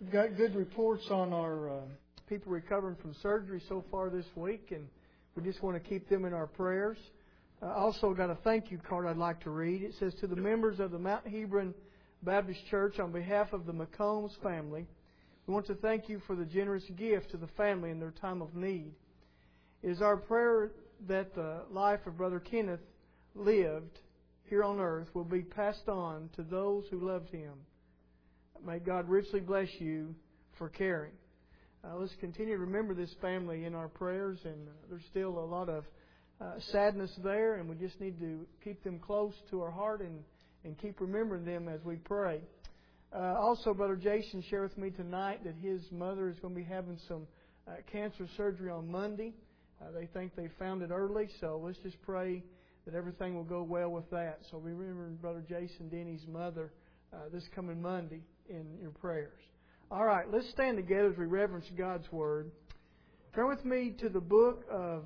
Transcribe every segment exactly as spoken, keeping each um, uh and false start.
We've got good reports on our uh, people recovering from surgery so far this week, and we just want to keep them in our prayers. I uh, also got a thank you card I'd like to read. It says, "To the members of the Mount Hebron Baptist Church, on behalf of the McCombs family, we want to thank you for the generous gift to the family in their time of need. It is our prayer that the life of Brother Kenneth lived here on earth will be passed on to those who loved him. May God richly bless you for caring." Uh, let's continue to remember this family in our prayers, and uh, there's still a lot of uh, sadness there, and we just need to keep them close to our heart and, and keep remembering them as we pray. Uh, also, Brother Jason shared with me tonight that his mother is going to be having some uh, cancer surgery on Monday. Uh, they think they found it early, so let's just pray that everything will go well with that. So we remember Brother Jason Denny's mother uh, this coming Monday in your prayers. All right, let's stand together as we reverence God's Word. Turn with me to the book of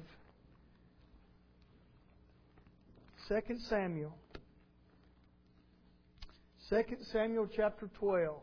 Second Samuel. Second Samuel chapter twelve.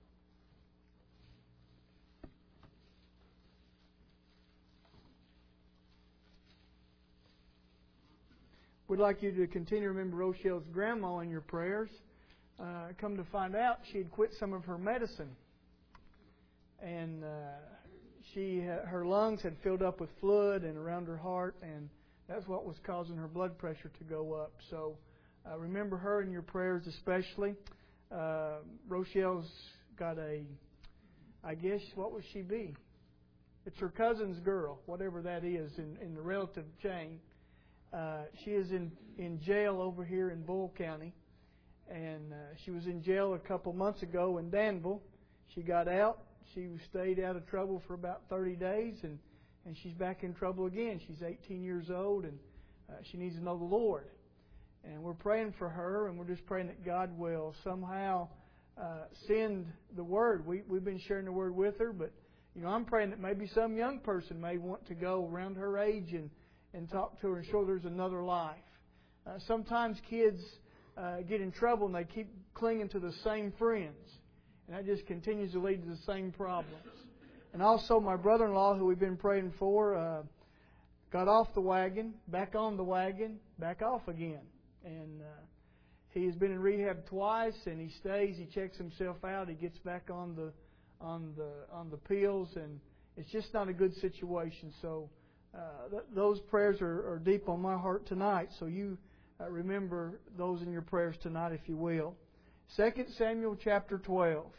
We'd like you to continue to remember Rochelle's grandma in your prayers. Uh, come to find out, she had quit some of her medicine. And uh, she, her lungs had filled up with fluid and around her heart, and that's what was causing her blood pressure to go up. So uh, remember her in your prayers especially. Uh, Rochelle's got a, I guess, what would she be? It's her cousin's girl, whatever that is in, in the relative chain. Uh, she is in, in jail over here in Bull County. And uh, she was in jail a couple months ago in Danville. She got out. She stayed out of trouble for about thirty days, and, and she's back in trouble again. She's eighteen years old, and uh, she needs to know the Lord. And we're praying for her, and we're just praying that God will somehow uh, send the Word. We, we've been sharing the Word with her, but you know, I'm praying that maybe some young person may want to go around her age and, and talk to her and show there's another life. Uh, sometimes kids Uh, get in trouble and they keep clinging to the same friends. And that just continues to lead to the same problems. And also my brother-in-law, who we've been praying for, uh, got off the wagon, back on the wagon, back off again. And uh, he has been in rehab twice, and he stays, he checks himself out, he gets back on the on the on the pills, and it's just not a good situation. So uh, th- those prayers are, are deep on my heart tonight. So you Uh, remember those in your prayers tonight, if you will. Second Samuel chapter twelve.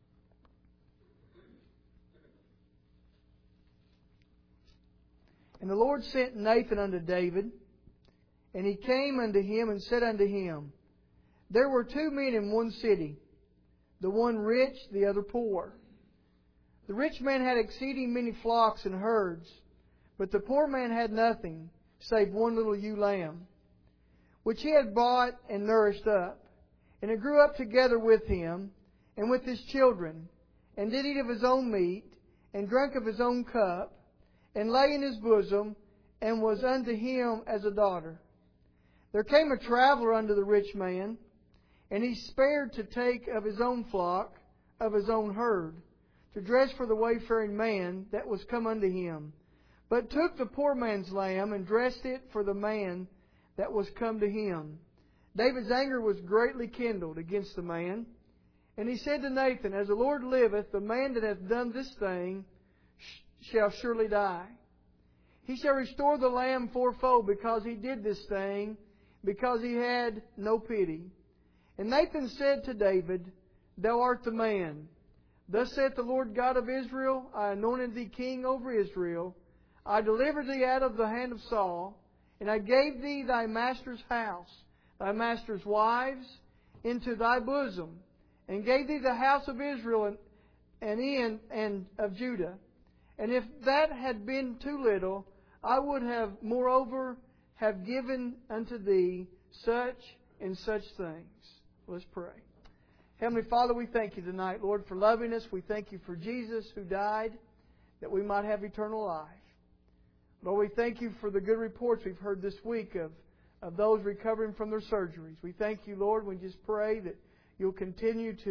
"And the Lord sent Nathan unto David, and he came unto him and said unto him, There were two men in one city, the one rich, the other poor. The rich man had exceeding many flocks and herds, but the poor man had nothing, save one little ewe lamb, which he had bought and nourished up. And it grew up together with him and with his children, and did eat of his own meat, and drank of his own cup, and lay in his bosom, and was unto him as a daughter. There came a traveller unto the rich man, and he spared to take of his own flock, of his own herd, to dress for the wayfaring man that was come unto him, but took the poor man's lamb, and dressed it for the man that was come to him. David's anger was greatly kindled against the man. And he said to Nathan, As the Lord liveth, the man that hath done this thing sh- shall surely die. He shall restore the lamb fourfold, because he did this thing, because he had no pity. And Nathan said to David, Thou art the man. Thus saith the Lord God of Israel, I anointed thee king over Israel. I delivered thee out of the hand of Saul. And I gave thee thy master's house, thy master's wives, into thy bosom, and gave thee the house of Israel and, and in and of Judah. And if that had been too little, I would have moreover have given unto thee such and such things. Let's pray. Heavenly Father, we thank you tonight, Lord, for loving us. We thank you for Jesus who died, that we might have eternal life. Lord, we thank you for the good reports we've heard this week of, of those recovering from their surgeries. We thank you, Lord. We just pray that you'll continue to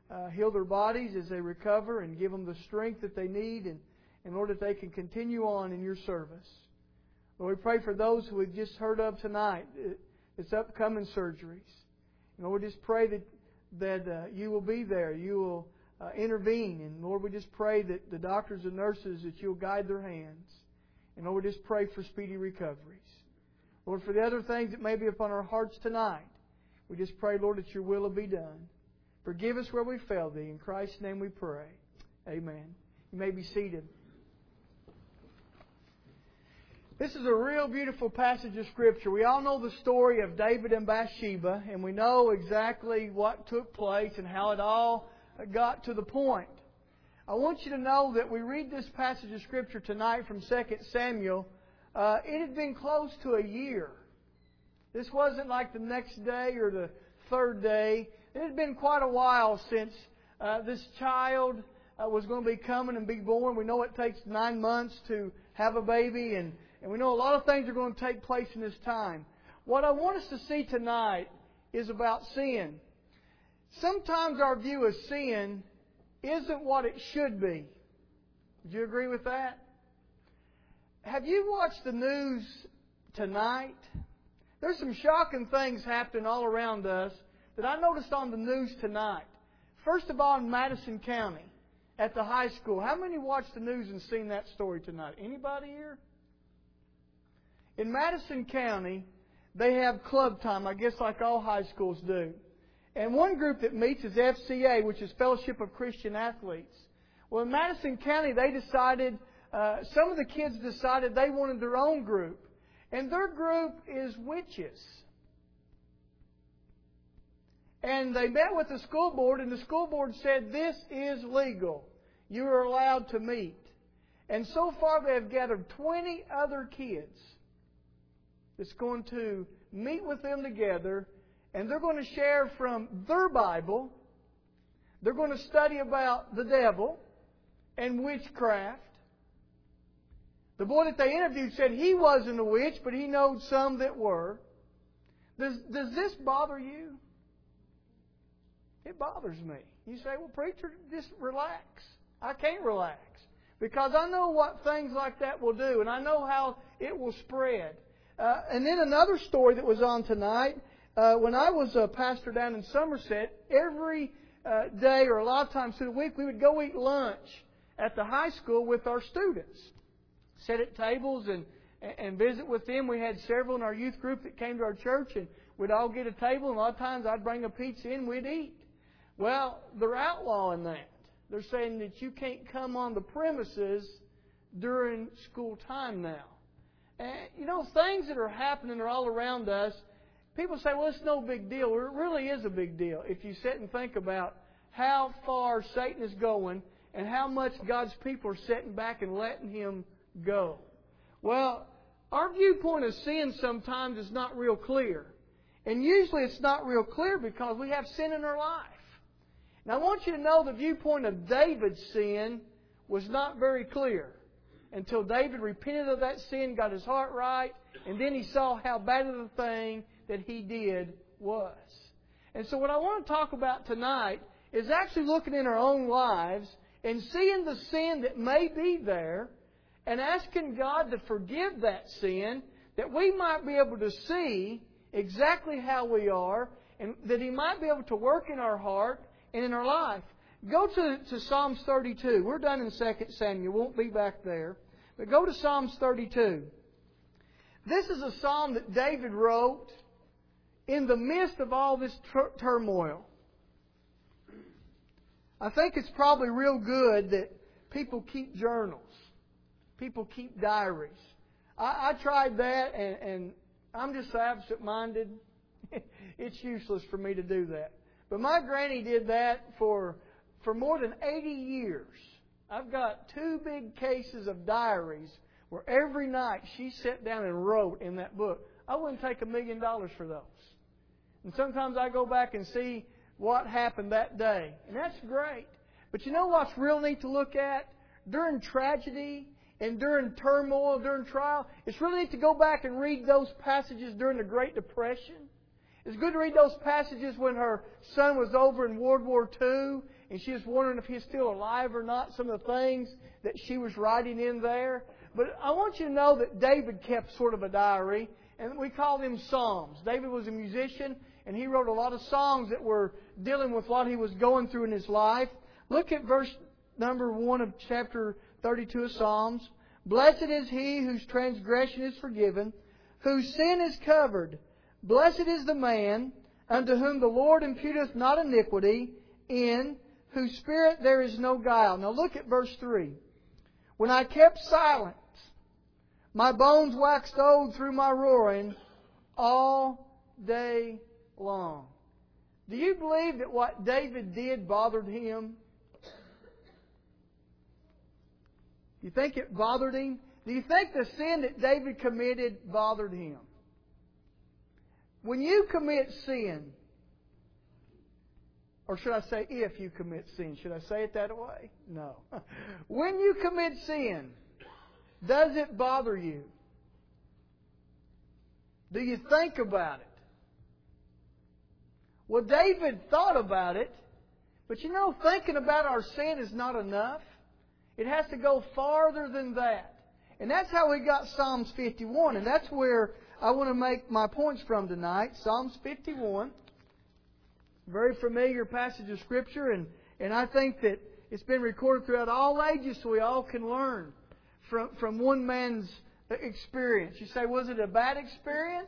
uh, heal their bodies as they recover and give them the strength that they need and in order that they can continue on in Your service. Lord, we pray for those who we've just heard of tonight, it's upcoming surgeries. And Lord, we just pray that, that uh, You will be there. You will uh, intervene. And Lord, we just pray that the doctors and nurses, that You'll guide their hands. And Lord, we just pray for speedy recoveries. Lord, for the other things that may be upon our hearts tonight, we just pray, Lord, that Your will will be done. Forgive us where we failed Thee. In Christ's name we pray. Amen. You may be seated. This is a real beautiful passage of Scripture. We all know the story of David and Bathsheba, and we know exactly what took place and how it all got to the point. I want you to know that we read this passage of Scripture tonight from Second Samuel. Uh, it had been close to a year. This wasn't like the next day or the third day. It had been quite a while since uh, this child uh, was going to be coming and be born. We know it takes nine months to have a baby, and, and we know a lot of things are going to take place in this time. What I want us to see tonight is about sin. Sometimes our view of sin isn't what it should be. Would you agree with that? Have you watched the news tonight? There's some shocking things happening all around us that I noticed on the news tonight. First of all, in Madison County, at the high school. How many watched the news and seen that story tonight? Anybody here? In Madison County, they have club time, I guess like all high schools do. And one group that meets is F C A, which is Fellowship of Christian Athletes. Well, in Madison County, they decided, uh, some of the kids decided they wanted their own group. And their group is witches. And they met with the school board, and the school board said, this is legal. You are allowed to meet. And so far they have gathered twenty other kids that's going to meet with them together, and they're going to share from their Bible. They're going to study about the devil and witchcraft. The boy that they interviewed said he wasn't a witch, but he knowed some that were. Does, does this bother you? It bothers me. You say, well, preacher, just relax. I can't relax. Because I know what things like that will do, and I know how it will spread. Uh, and then another story that was on tonight, uh, when I was a pastor down in Somerset, every uh, day or a lot of times through the week, we would go eat lunch at the high school with our students. Sit at tables and, and visit with them. We had several in our youth group that came to our church, and we'd all get a table, and a lot of times I'd bring a pizza in, we'd eat. Well, they're outlawing that. They're saying that you can't come on the premises during school time now. And, you know, things that are happening are all around us. People say, well, it's no big deal. Well, it really is a big deal if you sit and think about how far Satan is going and how much God's people are sitting back and letting him go. Well, our viewpoint of sin sometimes is not real clear. And usually it's not real clear because we have sin in our life. Now I want you to know the viewpoint of David's sin was not very clear until David repented of that sin, got his heart right, and then he saw how bad of a thing that he did was. And so what I want to talk about tonight is actually looking in our own lives and seeing the sin that may be there and asking God to forgive that sin, that we might be able to see exactly how we are and that He might be able to work in our heart and in our life. Go to, to Psalms thirty-two. We're done in Second Samuel. Won't be back there. But go to Psalms thirty-two. This is a psalm that David wrote in the midst of all this tur- turmoil. I think it's probably real good that people keep journals. People keep diaries. I, I tried that, and, and I'm just absent-minded. It's useless for me to do that. But my granny did that for for more than eighty years. I've got two big cases of diaries where every night she sat down and wrote in that book. I wouldn't take a million dollars for those. And sometimes I go back and see what happened that day. And that's great. But you know what's real neat to look at? During tragedy and during turmoil, during trial, it's really neat to go back and read those passages during the Great Depression. It's good to read those passages when her son was over in World War Two and she was wondering if he's still alive or not, some of the things that she was writing in there. But I want you to know that David kept sort of a diary, and we call them Psalms. David was a musician, and he wrote a lot of songs that were dealing with what he was going through in his life. Look at verse number one of chapter thirty-two of Psalms. Blessed is he whose transgression is forgiven, whose sin is covered. Blessed is the man unto whom the Lord imputeth not iniquity, in whose spirit there is no guile. Now look at verse three. When I kept silence, my bones waxed old through my roaring all day long. Do you believe that what David did bothered him? Do you think it bothered him? Do you think the sin that David committed bothered him? When you commit sin, or should I say if you commit sin? Should I say it that way? No. When you commit sin, does it bother you? Do you think about it? Well, David thought about it, but you know, thinking about our sin is not enough. It has to go farther than that. And that's how we got Psalms fifty-one, and that's where I want to make my points from tonight. Psalms fifty-one. Very familiar passage of Scripture, and, and I think that it's been recorded throughout all ages so we all can learn from, from one man's experience. You say, was it a bad experience?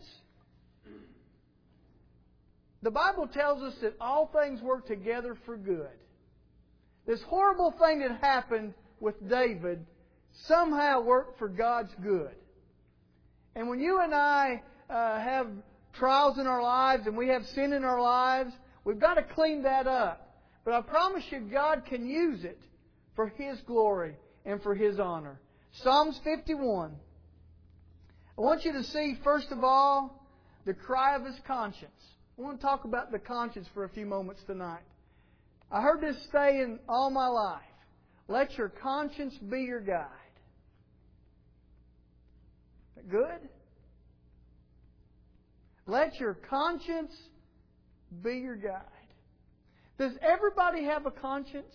The Bible tells us that all things work together for good. This horrible thing that happened with David somehow worked for God's good. And when you and I uh, have trials in our lives and we have sin in our lives, we've got to clean that up. But I promise you, God can use it for His glory and for His honor. Psalms fifty-one. I want you to see, first of all, the cry of his conscience. I want to talk about the conscience for a few moments tonight. I heard this saying all my life. Let your conscience be your guide. Is that good? Let your conscience be your guide. Does everybody have a conscience?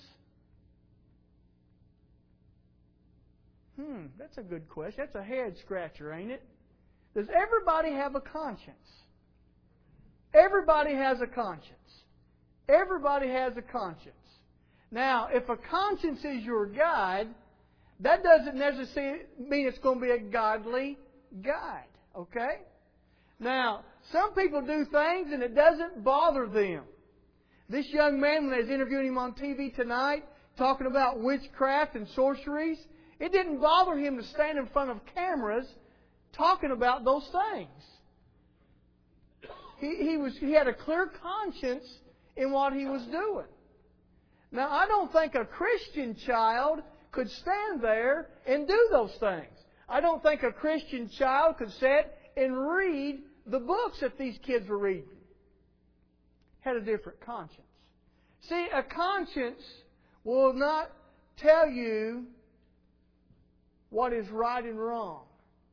Hmm, that's a good question. That's a head scratcher, ain't it? Does everybody have a conscience? Everybody has a conscience. Everybody has a conscience. Now, if a conscience is your guide, that doesn't necessarily mean it's going to be a godly guide. Okay? Now, some people do things and it doesn't bother them. This young man, when I was interviewing him on T V tonight, talking about witchcraft and sorceries, it didn't bother him to stand in front of cameras talking about those things. He, he, was, he had a clear conscience in what he was doing. Now, I don't think a Christian child could stand there and do those things. I don't think a Christian child could sit and read the books that these kids were reading. Had a different conscience. See, a conscience will not tell you what is right and wrong.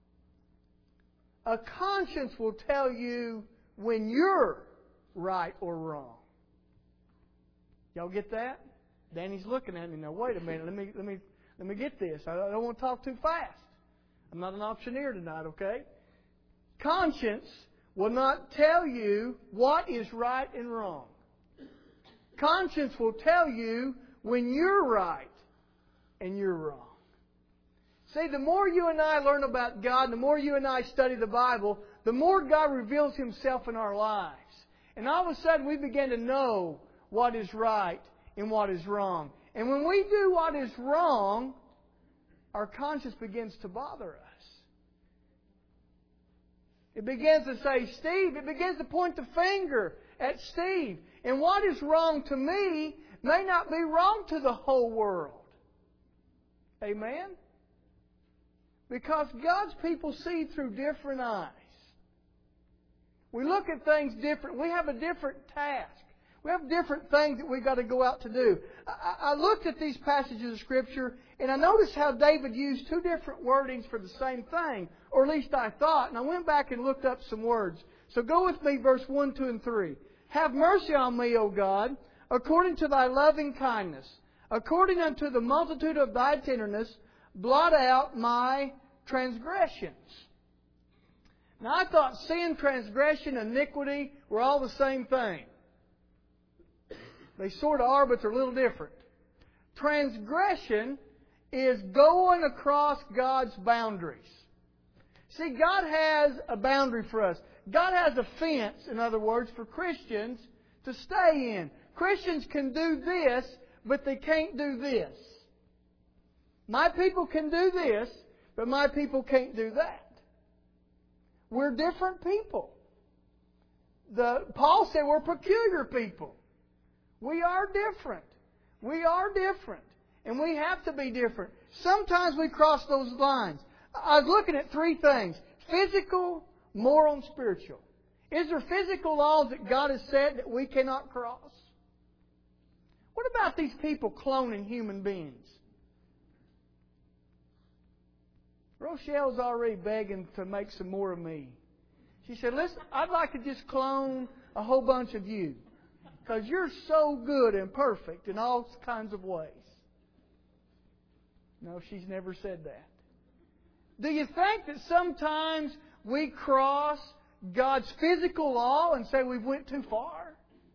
A conscience will tell you when you're right or wrong. Y'all get that? Danny's looking at me now. Wait a minute. Let me let me let me get this. I don't want to talk too fast. I'm not an auctioneer tonight, okay? Conscience will not tell you what is right and wrong. Conscience will tell you when you're right and you're wrong. See, the more you and I learn about God, the more you and I study the Bible, the more God reveals Himself in our lives. And all of a sudden we begin to know what is right and what is wrong. And when we do what is wrong, our conscience begins to bother us. It begins to say, Steve, it begins to point the finger at Steve. And what is wrong to me may not be wrong to the whole world. Amen? Because God's people see through different eyes. We look at things different. We have a different task. We have different things that we've got to go out to do. I, I looked at these passages of Scripture and I noticed how David used two different wordings for the same thing. Or at least I thought. And I went back and looked up some words. So go with me, verse one, two, and three. Have mercy on me, O God, according to Thy loving kindness, according unto the multitude of Thy tenderness, blot out my transgressions. Now I thought sin, transgression, iniquity were all the same thing. They sort of are, but they're a little different. Transgression is going across God's boundaries. See, God has a boundary for us. God has a fence, in other words, for Christians to stay in. Christians can do this, but they can't do this. My people can do this, but my people can't do that. We're different people. The, Paul said we're peculiar people. We are different. We are different. And we have to be different. Sometimes we cross those lines. I was looking at three things. Physical, moral, and spiritual. Is there physical laws that God has set that we cannot cross? What about these people cloning human beings? Rochelle's already begging to make some more of me. She said, listen, I'd like to just clone a whole bunch of you. Because you're so good and perfect in all kinds of ways. No, she's never said that. Do you think that sometimes we cross God's physical law and say we've went too far?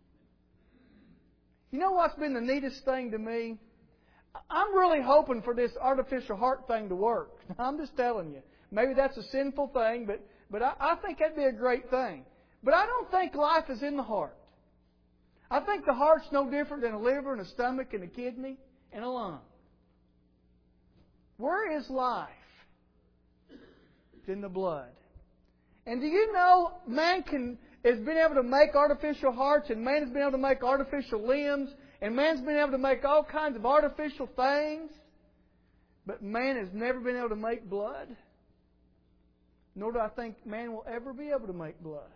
You know what's been the neatest thing to me? I'm really hoping for this artificial heart thing to work. I'm just telling you. Maybe that's a sinful thing, but, but I, I think that'd be a great thing. But I don't think life is in the heart. I think the heart's no different than a liver and a stomach and a kidney and a lung. Where is life? It's in the blood. And do you know man can has been able to make artificial hearts, and man has been able to make artificial limbs, and man's been able to make all kinds of artificial things, but man has never been able to make blood. Nor do I think man will ever be able to make blood.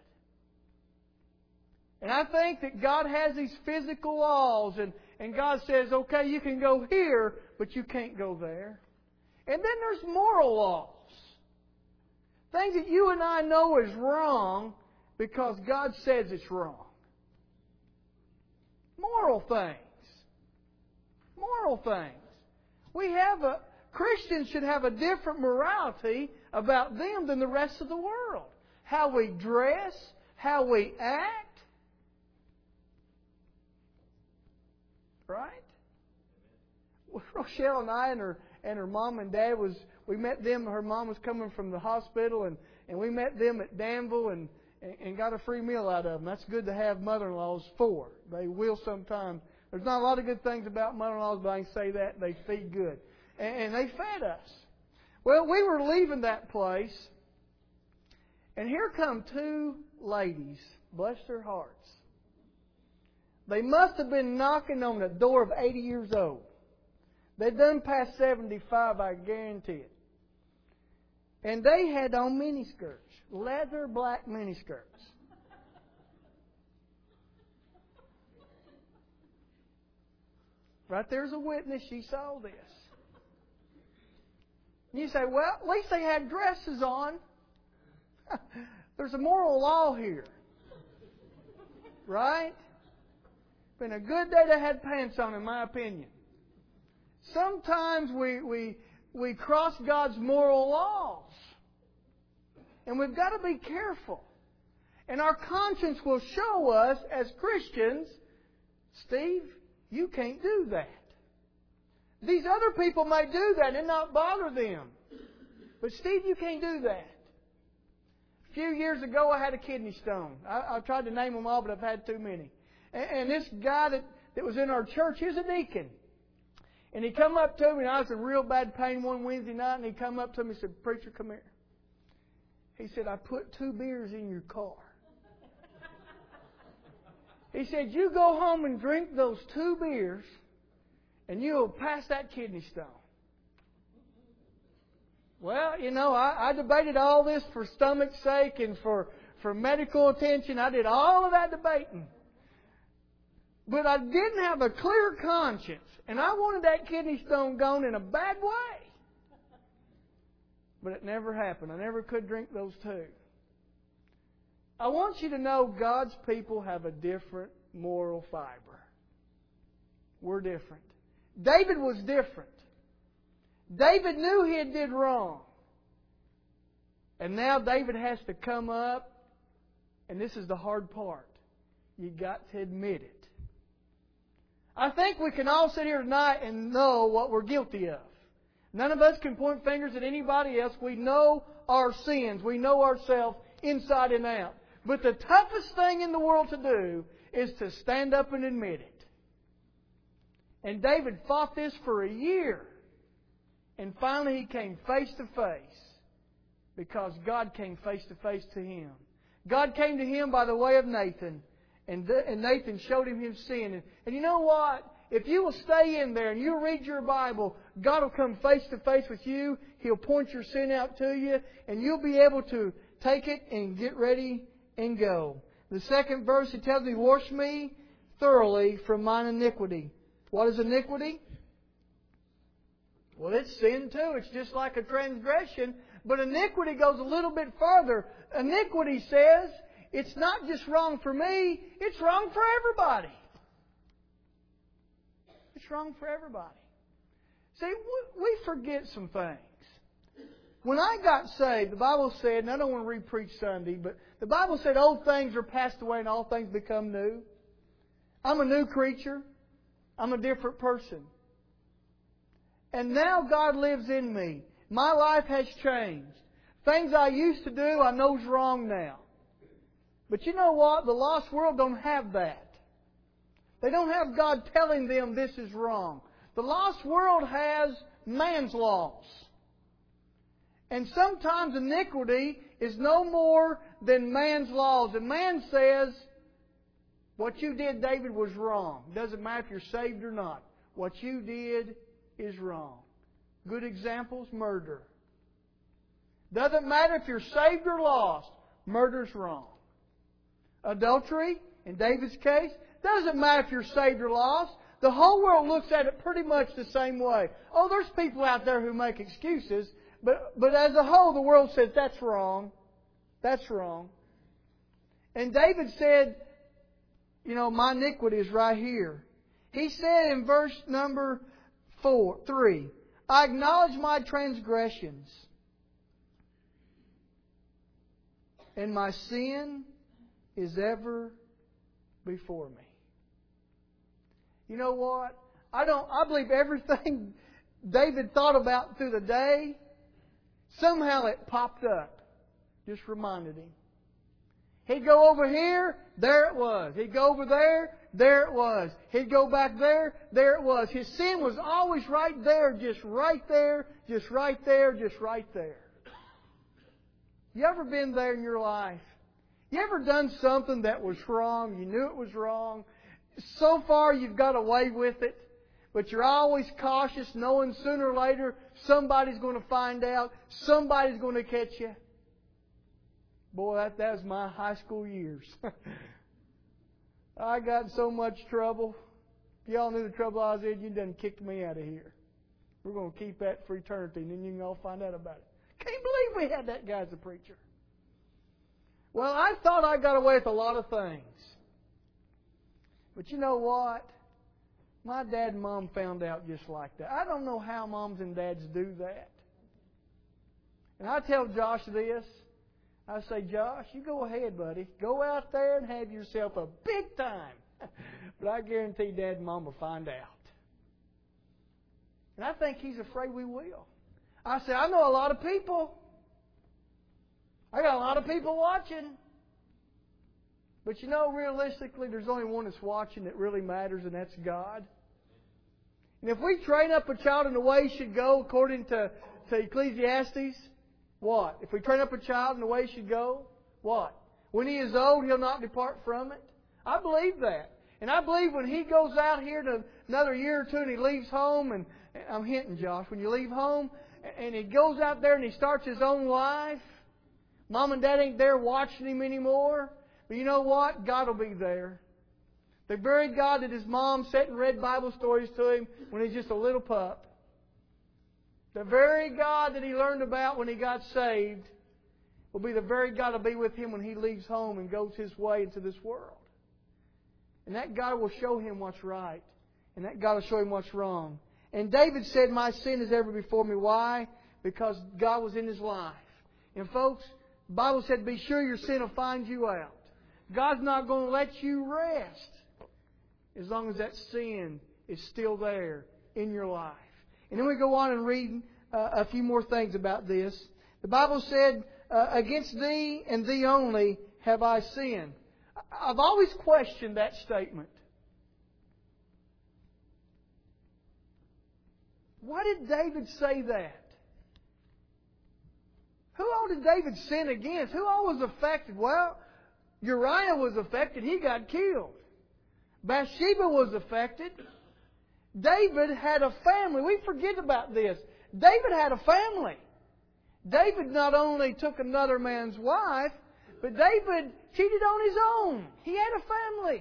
And I think that God has these physical laws, and, and God says, okay, you can go here, but you can't go there. And then there's moral laws. Things that you and I know is wrong because God says it's wrong. Moral things. Moral things. We have a, Christians should have a different morality about them than the rest of the world. How we dress, how we act. Right? Rochelle and I and her and her mom and dad was we met them. Her mom was coming from the hospital, and, and we met them at Danville and, and got a free meal out of them. That's good to have mother-in-laws for. They will sometimes. There's not a lot of good things about mother-in-laws, but I can say that they feed good, and, and they fed us. Well, we were leaving that place, and here come two ladies, bless their hearts. They must have been knocking on the door of eighty years old. They'd done past seventy-five, I guarantee it. And they had on miniskirts, leather black miniskirts. Right there's a witness, she saw this. And you say, well, at least they had dresses on. There's a moral law here. Right? Been a good day to had pants on, in my opinion. Sometimes we, we, we cross God's moral laws. And we've got to be careful. And our conscience will show us as Christians, Steve, you can't do that. These other people may do that and not bother them. But Steve, you can't do that. A few years ago I had a kidney stone. I, I tried to name them all, but I've had too many. And, and this guy that, that was in our church, he was a deacon. And he come up to me, and I was in real bad pain one Wednesday night, and he come up to me and said, preacher, come here. He said, I put two beers in your car. He said, you go home and drink those two beers, and you'll pass that kidney stone. Well, you know, I, I debated all this for stomach's sake and for, for medical attention. I did all of that debating. But I didn't have a clear conscience. And I wanted that kidney stone gone in a bad way. But it never happened. I never could drink those two. I want you to know God's people have a different moral fiber. We're different. David was different. David knew he had did wrong. And now David has to come up, and this is the hard part. You got to admit it. I think we can all sit here tonight and know what we're guilty of. None of us can point fingers at anybody else. We know our sins. We know ourselves inside and out. But the toughest thing in the world to do is to stand up and admit it. And David fought this for a year. And finally he came face to face because God came face to face to him. God came to him by the way of Nathan. And, the, and Nathan showed him his sin. And, and you know what? If you will stay in there and you read your Bible, God will come face to face with you. He'll point your sin out to you. And you'll be able to take it and get ready and go. The second verse, it tells me, wash me thoroughly from mine iniquity. What is iniquity? Well, it's sin too. It's just like a transgression. But iniquity goes a little bit further. Iniquity says, it's not just wrong for me, it's wrong for everybody. It's wrong for everybody. See, we forget some things. When I got saved, the Bible said, and I don't want to re-preach Sunday, but the Bible said old things are passed away and all things become new. I'm a new creature. I'm a different person. And now God lives in me. My life has changed. Things I used to do, I know's wrong now. But you know what? The lost world don't have that. They don't have God telling them this is wrong. The lost world has man's laws. And sometimes iniquity is no more than man's laws. And man says, what you did, David, was wrong. Doesn't matter if you're saved or not. What you did is wrong. Good examples, murder. Doesn't matter if you're saved or lost. Murder's wrong. Adultery, in David's case, doesn't matter if you're saved or lost. The whole world looks at it pretty much the same way. Oh, there's people out there who make excuses, but, but as a whole, the world says that's wrong. That's wrong. And David said, you know, my iniquity is right here. He said in verse number four, three, I acknowledge my transgressions, and my sin is ever before me. You know what? I don't. I believe everything David thought about through the day, somehow it popped up. Just reminded him. He'd go over here, there it was. He'd go over there, there it was. He'd go back there, there it was. His sin was always right there, just right there, just right there, just right there. You ever been there in your life? You ever done something that was wrong? You knew it was wrong. So far you've got away with it, but you're always cautious, knowing sooner or later somebody's going to find out, somebody's going to catch you. Boy, that, that was my high school years. I got in so much trouble. If y'all knew the trouble I was in, you'd done kicked me out of here. We're going to keep that for eternity, and then you can all find out about it. Can't believe we had that guy as a preacher. Well, I thought I got away with a lot of things. But you know what? My dad and mom found out just like that. I don't know how moms and dads do that. And I tell Josh this. I say, Josh, you go ahead, buddy. Go out there and have yourself a big time. But I guarantee Dad and Mom will find out. And I think he's afraid we will. I say, I know a lot of people. I got a lot of people watching. But you know, realistically, there's only one that's watching that really matters, and that's God. And if we train up a child in the way he should go, according to, to Ecclesiastes, what? If we train up a child in the way he should go, what? When he is old, he'll not depart from it. I believe that. And I believe when he goes out here to another year or two and he leaves home, and I'm hinting, Josh, when you leave home and he goes out there and he starts his own life, Mom and Dad ain't there watching him anymore. But you know what? God will be there. The very God that his mom sat and read Bible stories to him when he's just a little pup. The very God that he learned about when he got saved will be the very God that will be with him when he leaves home and goes his way into this world. And that God will show him what's right. And that God will show him what's wrong. And David said, my sin is ever before me. Why? Because God was in his life. And folks, the Bible said, be sure your sin will find you out. God's not going to let you rest as long as that sin is still there in your life. And then we go on and read uh, a few more things about this. The Bible said, uh, against thee and thee only have I sinned. I've always questioned that statement. Why did David say that? Who all did David sin against? Who all was affected? Well, Uriah was affected. He got killed. Bathsheba was affected. David had a family. We forget about this. David had a family. David not only took another man's wife, but David cheated on his own. He had a family.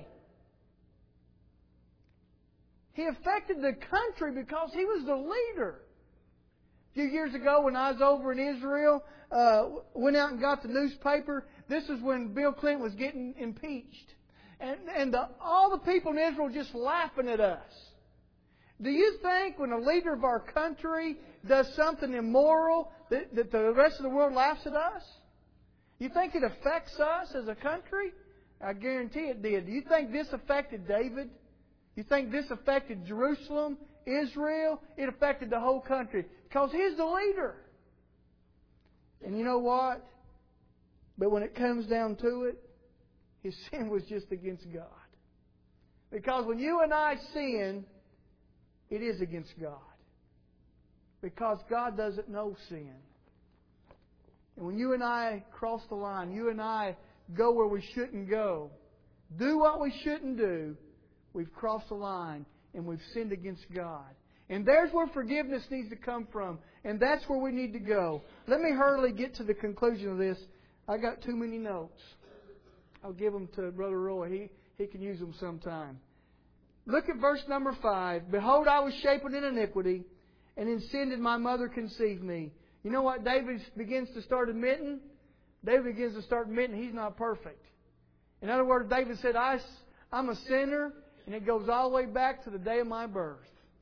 He affected the country because he was the leader. A few years ago when I was over in Israel, uh, went out and got the newspaper. This is when Bill Clinton was getting impeached. And, and the, all the people in Israel just laughing at us. Do you think when a leader of our country does something immoral that, that the rest of the world laughs at us? You think it affects us as a country? I guarantee it did. Do you think this affected David? You think this affected Jerusalem, Israel? It affected the whole country because he's the leader. And you know what? But when it comes down to it, his sin was just against God. Because when you and I sin, it is against God. Because God doesn't know sin. And when you and I cross the line, you and I go where we shouldn't go, do what we shouldn't do, we've crossed the line and we've sinned against God. And there's where forgiveness needs to come from. And that's where we need to go. Let me hurriedly get to the conclusion of this. I got too many notes. I'll give them to Brother Roy. He, he can use them sometime. Look at verse number five. Behold, I was shapen in iniquity, and in sin did my mother conceive me. You know what David begins to start admitting? David begins to start admitting he's not perfect. In other words, David said, I, I'm a sinner, and it goes all the way back to the day of my birth.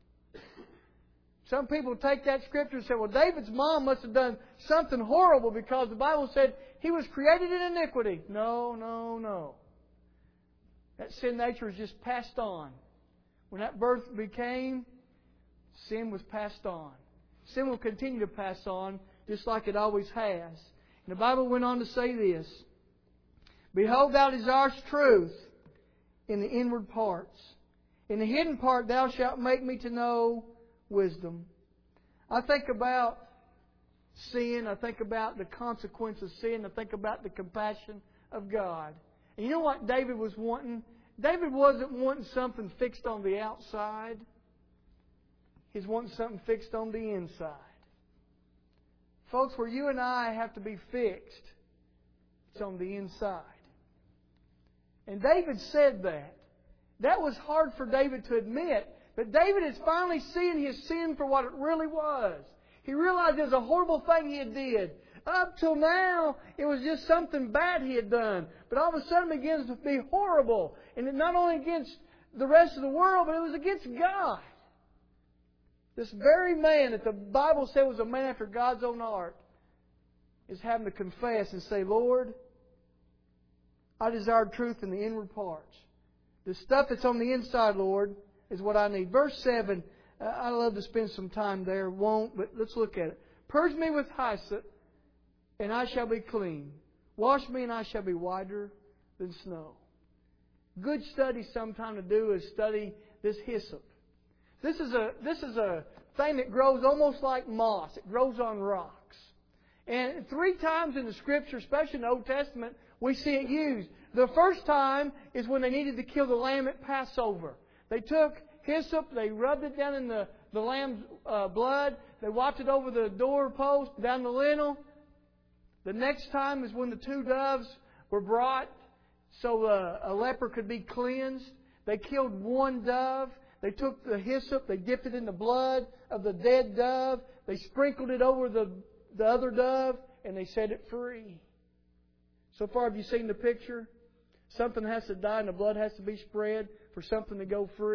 Some people take that scripture and say, well, David's mom must have done something horrible because the Bible said he was created in iniquity. No, no, no. That sin nature is just passed on. When that birth became, sin was passed on. Sin will continue to pass on just like it always has. And the Bible went on to say this. Behold, thou desirest truth in the inward parts. In the hidden part thou shalt make me to know wisdom. I think about sin. I think about the consequence of sin. I think about the compassion of God. And you know what David was wanting? David wasn't wanting something fixed on the outside. He's wanting something fixed on the inside. Folks, where you and I have to be fixed, it's on the inside. And David said that. That was hard for David to admit. But David is finally seeing his sin for what it really was. He realized it was a horrible thing he had did. Up till now, it was just something bad he had done. But all of a sudden it begins to be horrible. And it not only against the rest of the world, but it was against God. This very man that the Bible said was a man after God's own heart is having to confess and say, Lord, I desire truth in the inward parts. The stuff that's on the inside, Lord, is what I need. Verse seven, uh, I love to spend some time there. Won't, but let's look at it. Purge me with hyssop, and I shall be clean. Wash me, and I shall be whiter than snow. Good study sometime to do is study this hyssop. This is a this is a thing that grows almost like moss. It grows on rocks. And three times in the Scripture, especially in the Old Testament, we see it used. The first time is when they needed to kill the lamb at Passover. They took hyssop, they rubbed it down in the, the lamb's uh, blood, they wiped it over the doorpost, down the lintel. The next time is when the two doves were brought so uh, a leper could be cleansed. They killed one dove. They took the hyssop, they dipped it in the blood of the dead dove. They sprinkled it over the, the other dove, and they set it free. So far, have you seen the picture? Something has to die and the blood has to be spread for something to go free.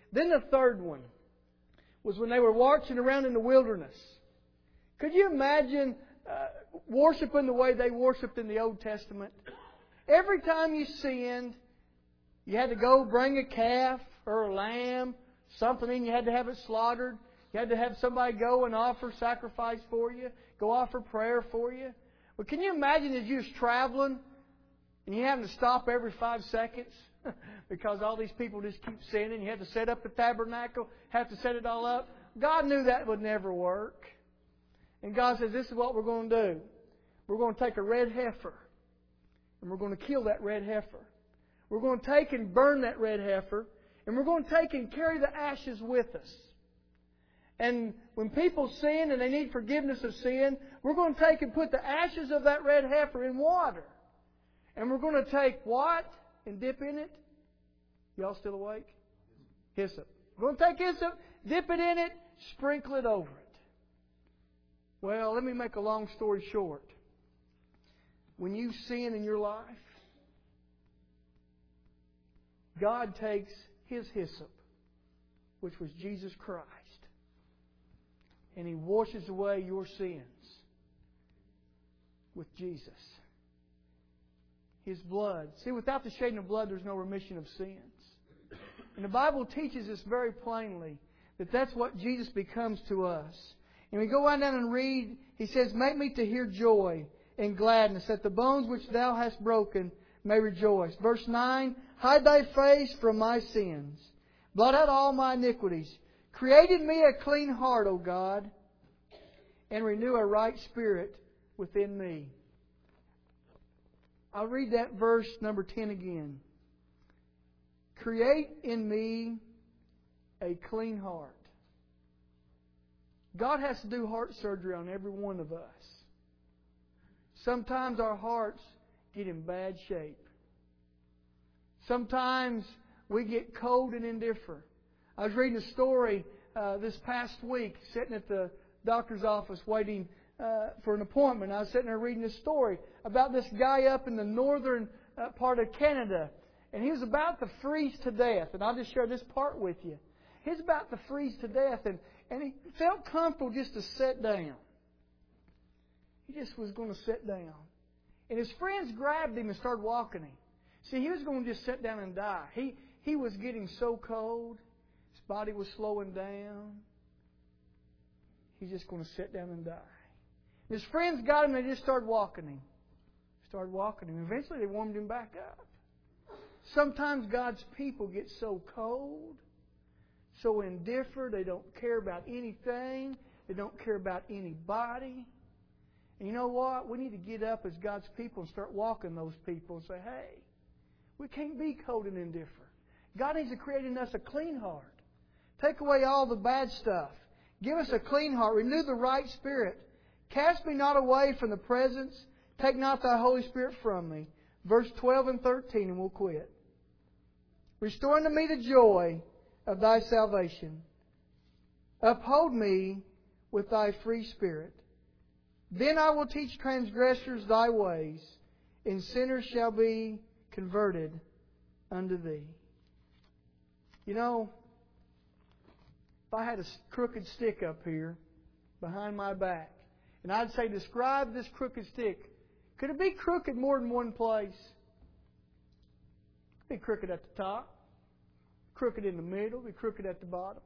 Then the third one was when they were marching around in the wilderness. Could you imagine uh, worshiping the way they worshipped in the Old Testament? Every time you sinned, you had to go bring a calf or a lamb, something, and you had to have it slaughtered. You had to have somebody go and offer sacrifice for you, go offer prayer for you. Well, can you imagine as you was traveling and you having to stop every five seconds because all these people just keep sinning? You had to set up the tabernacle, have to set it all up. God knew that would never work. And God says, this is what we're going to do. We're going to take a red heifer and we're going to kill that red heifer. We're going to take and burn that red heifer, and we're going to take and carry the ashes with us. And when people sin and they need forgiveness of sin, we're going to take and put the ashes of that red heifer in water. And we're going to take what and dip in it? Y'all still awake? Hyssop. We're going to take hyssop, dip it in it, sprinkle it over it. Well, let me make a long story short. When you sin in your life, God takes His hyssop, which was Jesus Christ, and He washes away your sins with Jesus. His blood. See, without the shedding of blood, there's no remission of sins. And the Bible teaches us very plainly that that's what Jesus becomes to us. And we go on down and read, He says, make me to hear joy and gladness, that the bones which Thou hast broken may rejoice. Verse nine, hide Thy face from my sins. Blot out all my iniquities. Create in me a clean heart, O God, and renew a right spirit within me. I'll read that verse number ten again. Create in me a clean heart. God has to do heart surgery on every one of us. Sometimes our hearts get in bad shape. Sometimes we get cold and indifferent. I was reading a story uh, this past week, sitting at the doctor's office waiting uh, for an appointment. I was sitting there reading a story about this guy up in the northern uh, part of Canada. And he was about to freeze to death. And I'll just share this part with you. He was about to freeze to death, and, and he felt comfortable just to sit down. He just was going to sit down. And his friends grabbed him and started walking him. See, he was going to just sit down and die. He, he was getting so cold. His body was slowing down. He's just going to sit down and die. His friends got him and they just started walking him. Started walking him. Eventually they warmed him back up. Sometimes God's people get so cold, so indifferent, they don't care about anything. They don't care about anybody. And you know what? We need to get up as God's people and start walking those people and say, hey, we can't be cold and indifferent. God needs to create in us a clean heart. Take away all the bad stuff. Give us a clean heart. Renew the right spirit. Cast me not away from the presence. Take not Thy Holy Spirit from me. Verse twelve and thirteen, and we'll quit. Restore unto me the joy of Thy salvation. Uphold me with Thy free spirit. Then I will teach transgressors Thy ways, and sinners shall be converted unto Thee. You know, if I had a crooked stick up here behind my back, and I'd say, describe this crooked stick, could it be crooked more than one place? It could be crooked at the top, crooked in the middle, be crooked at the bottom.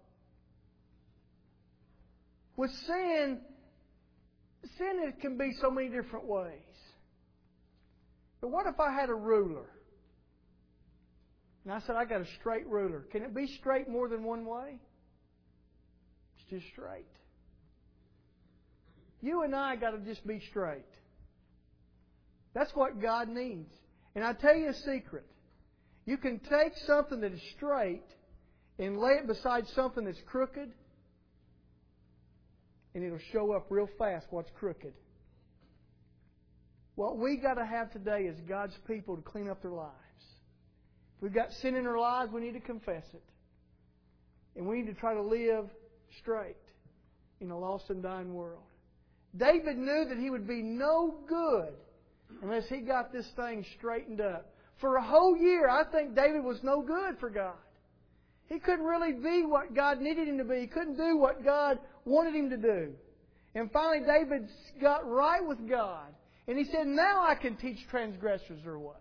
With sin, sin it can be so many different ways. But what if I had a ruler? And I said, I got a straight ruler. Can it be straight more than one way? It's just straight. You and I got to just be straight. That's what God needs. And I tell you a secret. You can take something that is straight and lay it beside something that's crooked, and it'll show up real fast what's crooked. What we got to have today is God's people to clean up their lives. If we've got sin in our lives, we need to confess it. And we need to try to live straight in a lost and dying world. David knew that he would be no good unless he got this thing straightened up. For a whole year, I think David was no good for God. He couldn't really be what God needed him to be. He couldn't do what God wanted him to do. And finally, David got right with God. And he said, now I can teach transgressors their ways.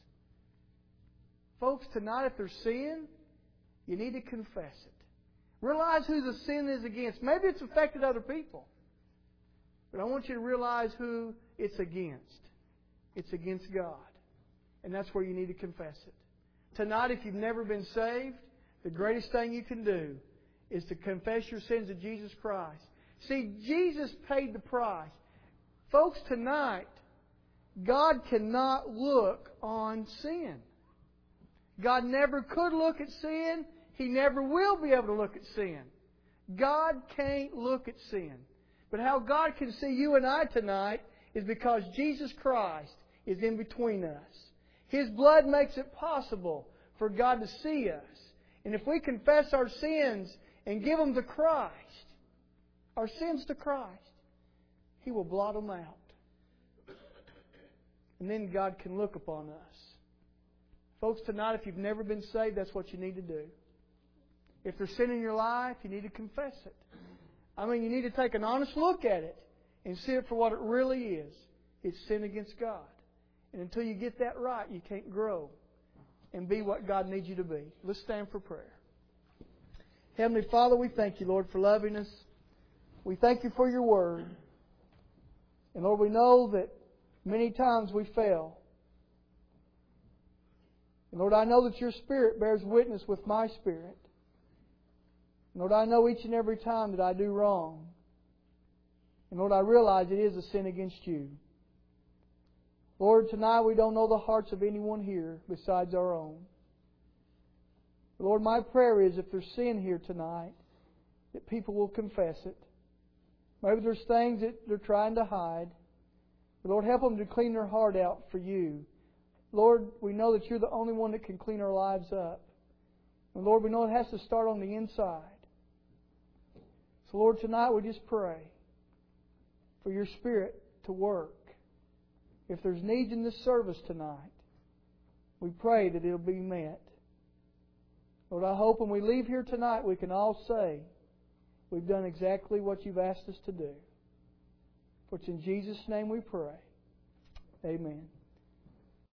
Folks, tonight if there's sin, you need to confess it. Realize who the sin is against. Maybe it's affected other people. But I want you to realize who it's against. It's against God. And that's where you need to confess it. Tonight, if you've never been saved, the greatest thing you can do is to confess your sins to Jesus Christ. See, Jesus paid the price. Folks, tonight, God cannot look on sin. God never could look at sin. He never will be able to look at sin. God can't look at sin. But how God can see you and I tonight is because Jesus Christ is in between us. His blood makes it possible for God to see us. And if we confess our sins and give them to Christ, our sins to Christ, He will blot them out. And then God can look upon us. Folks, tonight, if you've never been saved, that's what you need to do. If there's sin in your life, you need to confess it. I mean, you need to take an honest look at it and see it for what it really is. It's sin against God. And until you get that right, you can't grow and be what God needs you to be. Let's stand for prayer. Heavenly Father, we thank You, Lord, for loving us. We thank You for Your Word. And Lord, we know that many times we fail. And Lord, I know that Your Spirit bears witness with my spirit. And Lord, I know each and every time that I do wrong. And Lord, I realize it is a sin against You. Lord, tonight we don't know the hearts of anyone here besides our own. Lord, my prayer is if there's sin here tonight, that people will confess it. Maybe there's things that they're trying to hide. But Lord, help them to clean their heart out for You. Lord, we know that You're the only one that can clean our lives up. And Lord, we know it has to start on the inside. So Lord, tonight we just pray for Your Spirit to work. If there's needs in this service tonight, we pray that it'll be met. Lord, I hope when we leave here tonight we can all say we've done exactly what You've asked us to do. For it's in Jesus' name we pray. Amen.